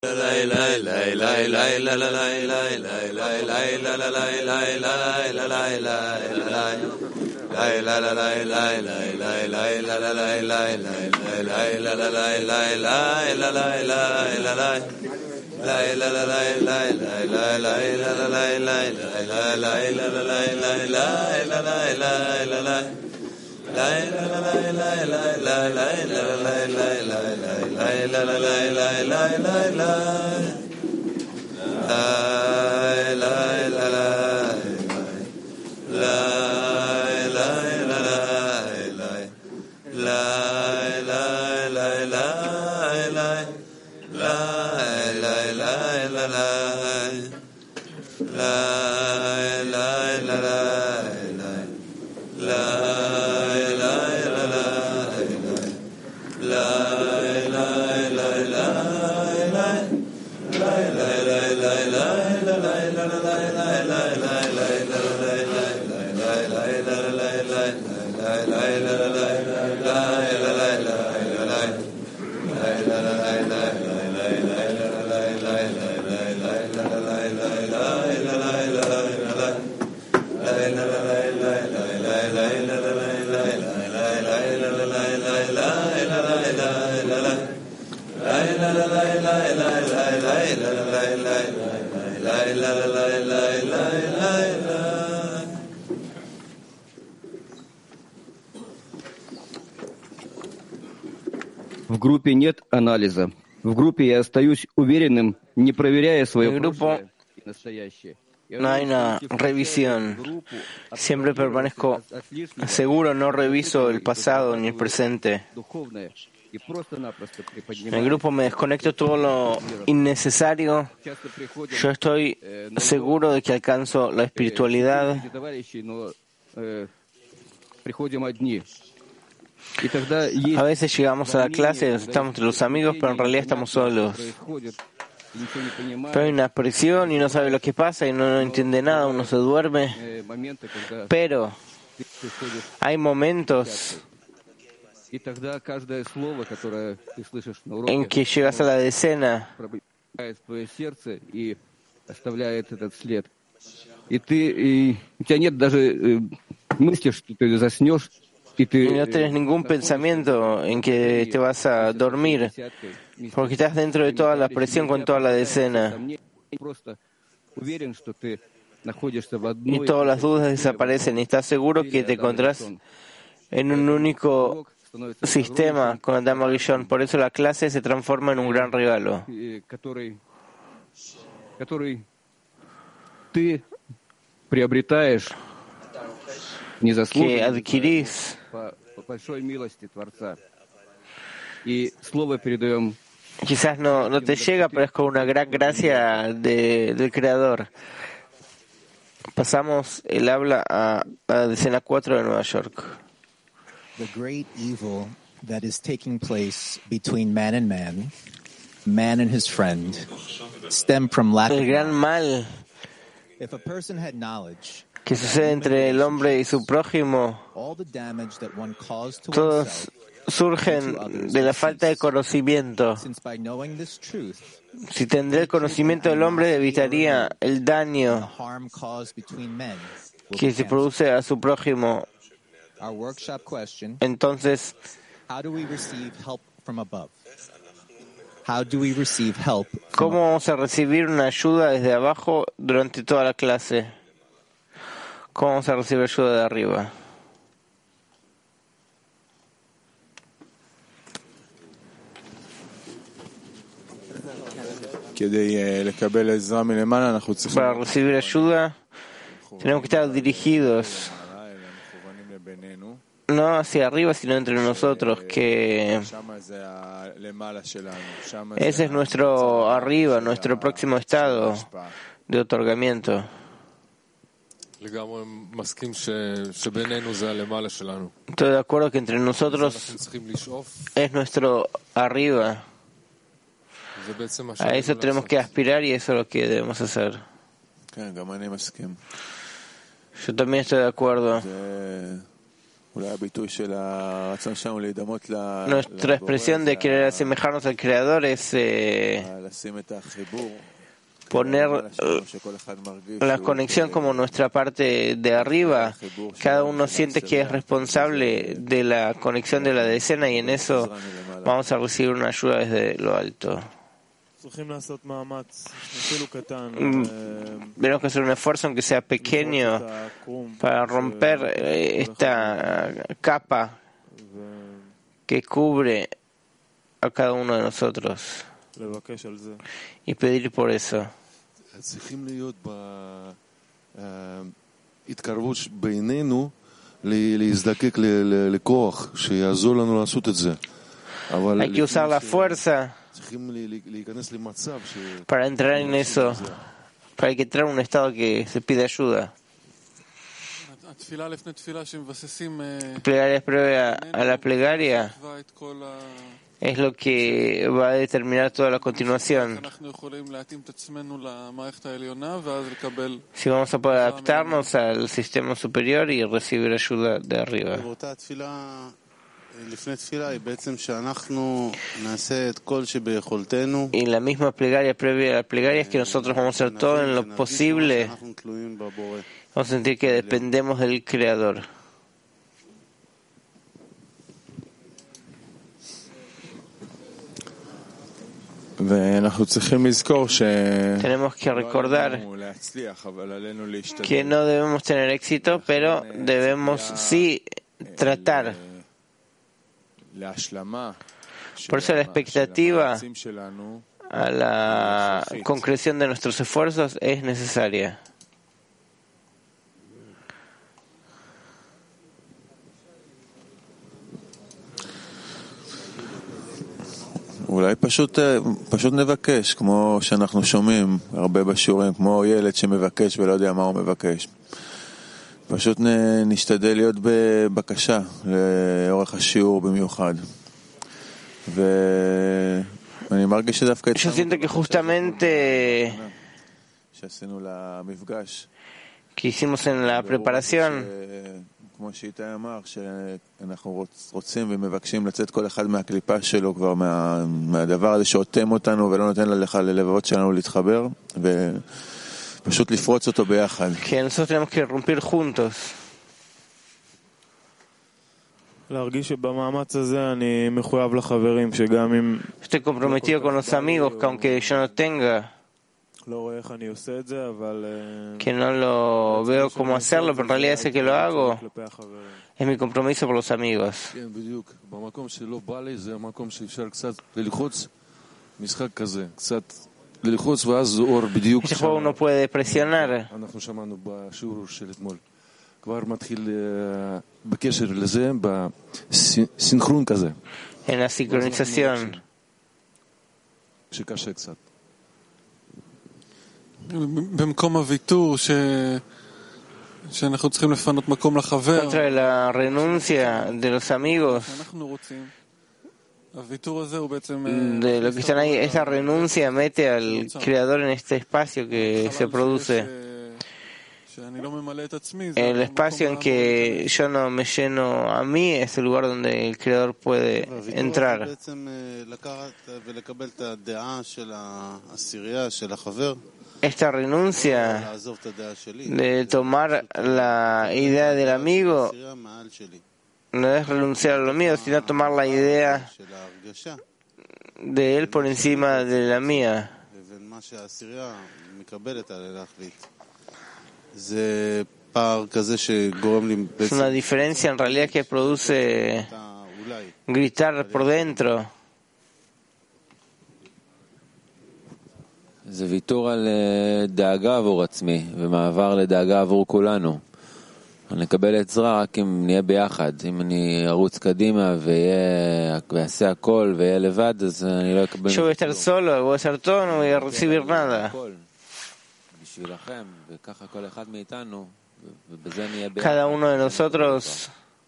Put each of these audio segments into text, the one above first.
В группе нет анализа. В группе я остаюсь уверенным, не проверяя свое прошлое и настоящее. No hay una revisión. Siempre permanezco seguro, no reviso el pasado ni el presente. En el grupo me desconecto todo lo innecesario. Yo estoy seguro de que alcanzo la espiritualidad. A veces llegamos a la clase, estamos entre los amigos, pero en realidad estamos solos. Pero hay una presión y no sabe lo que pasa y no entiende nada, uno se duerme. Pero hay momentos en que llegas a la decena y no tienes ningún pensamiento en que te vas a dormir, porque estás dentro de toda la presión con toda la decena. Y todas las dudas desaparecen y estás seguro que te encontrás en un único sistema con Adam Arishon. Por eso la clase se transforma en un gran regalo. Que adquirís quizás no te llega, pero es con una gran gracia del Creador. Pasamos el habla a la decena 4 de Nueva York. The great evil that is taking place between man and man and his friend, stem from lack of El gran mal If a person had knowledge, que sucede entre el hombre y su prójimo, all the damage that one caused to todos oneself, surgen de la falta de conocimiento. since by knowing this truth, Si tendría el conocimiento del hombre, evitaría el the daño harm caused between men will que be se canceled. produce a su prójimo. Our workshop question: Entonces, how do we receive help from above? How do we receive help from ¿cómo vamos a recibir una ayuda desde abajo durante toda la clase? ¿Cómo vamos a recibir ayuda de arriba? Para recibir ayuda, tenemos que estar dirigidos no hacia arriba, sino entre nosotros, que ese es nuestro arriba, nuestro próximo estado de otorgamiento. Estoy de acuerdo que entre nosotros es nuestro arriba. A eso tenemos que aspirar y eso es lo que debemos hacer. Yo también estoy de acuerdo. Nuestra expresión de querer asemejarnos al Creador es poner la conexión como nuestra parte de arriba. Cada uno siente que es responsable de la conexión de la decena y en eso vamos a recibir una ayuda desde lo alto. Tenemos que hacer un esfuerzo, aunque sea pequeño, para romper esta capa que cubre a cada uno de nosotros y pedir por eso. Hay que usar la fuerza para entrar en eso, para que entrar en un estado que se pide ayuda. Plegaria previa a la plegaria es lo que va a determinar toda la continuación. Si vamos a poder adaptarnos al sistema superior y recibir ayuda de arriba. Y la misma plegaria previa a la plegaria es que nosotros vamos a hacer todo en lo posible. Vamos a sentir que dependemos del Creador. Tenemos que recordar que no debemos tener éxito, pero debemos sí tratar. Por eso la expectativa a la concreción de nuestros esfuerzos es necesaria. אולי פשוט נבקש, כמו שאנחנו שומעים הרבה בשיעורים, כמו ילד שמבקש ולא יודע מה הוא מבקש. פשוט נשתדל להיות בבקשה לאורך השיעור במיוחד. ואני מרגיש שדווקא שעשינו למפגש. Que hicimos en la preparación. כמו שאיתי אמר, שאנחנו רוצים ומבקשים לצאת כל אחד מהקליפה שלו כבר מהדבר הזה שאותם אותנו ולא נותן ללבבות שלנו להתחבר ופשוט לפרוץ אותו ביחד. Que nosotros tenemos que romper juntos. להרגיש שבמאמץ הזה אני מחויב לחברים שגם אם Estoy comprometido con los amigos que aunque yo no tenga, que no lo veo como hacerlo, pero en realidad sé que lo hago, es mi compromiso por los amigos. Este juego uno puede presionar. En la sincronización. Contra la renuncia de los amigos, de lo que están ahí, esa renuncia mete al Creador en este espacio que se produce. El espacio en que yo no me lleno a mí es el lugar donde el Creador puede entrar. Esta renuncia de tomar la idea del amigo no es renunciar a lo mío, sino tomar la idea de él por encima de la mía. Es una diferencia en realidad que produce gritar por dentro. זה ויתור על דאגה עבור עצמי ומעבר לדאגה עבור כולנו. אני אקבל עזרה רק אם נהיה ביחד. אם אני ארוץ קדימה ויעשה הכל ויהיה לבד, אז אני לא אקבל... Yo voy a estar solo, voy a hacer todo, no voy a recibir nada. בשבילכם, וככה כל אחד מאיתנו, ובזה נהיה ביחד. Cada uno de nosotros,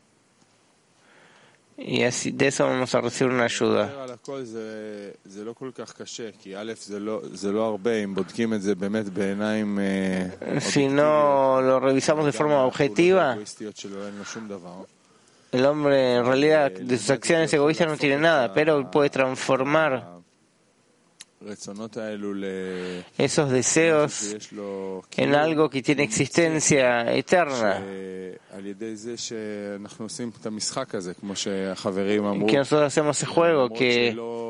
y así de eso vamos a recibir una ayuda. זה לא כל כך קשה, כי א' זה לא הרבה, אם בודקים את זה באמת בעיניים Si no lo revisamos de forma objetiva, אגואיסטיות שלו אין לו שום דבר. El hombre en realidad de sus acciones egoístas no tiene nada, pero puede transformar esos deseos en algo que tiene existencia eterna. Que nosotros hacemos ese juego que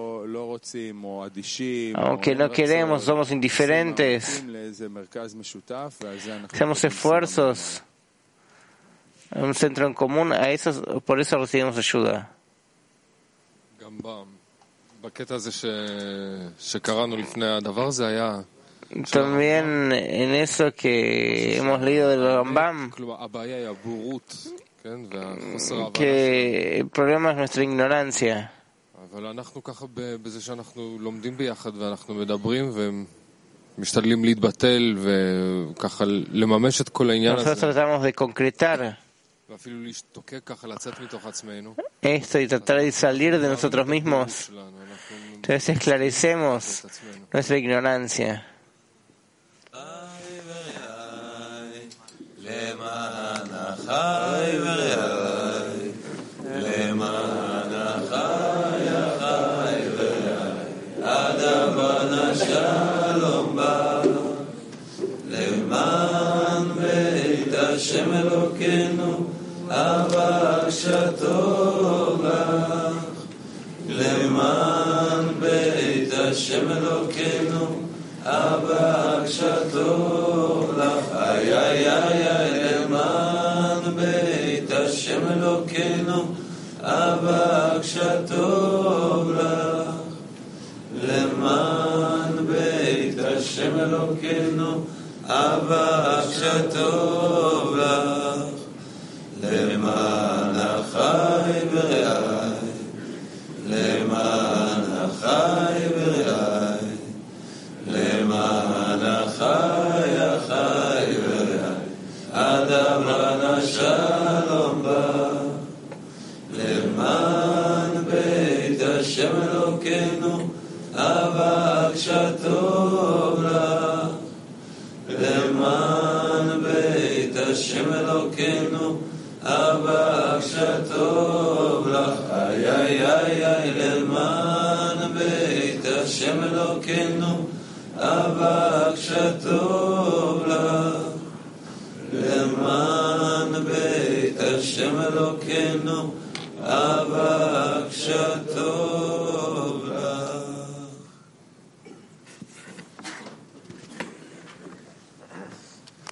aunque no queremos, somos indiferentes, hacemos esfuerzos en un centro en común, por eso recibimos ayuda. También en eso que hemos leído del Rambam, que el problema es nuestra ignorancia. Nosotros tratamos de concretar esto y tratar de salir de nosotros mismos. Entonces esclarecemos nuestra ignorancia. למען בית השם אלוקינו אבקשתו לך איי איי איי למען בית השם אלוקינו אבקשתו לך למען בית השם אלוקינו אבקשתו לך למען אחי ורעי למען אחי ורעי למען אחי אחי ורעי אדברה שלום בא למען בית השם אלוקינו אבקשתו לך למען בית השם אלוקינו אבקשתו לך איי איי איי איי למען בית השם אלוקינו אבקשתו לך למען בית השם אלוקינו אבקשתו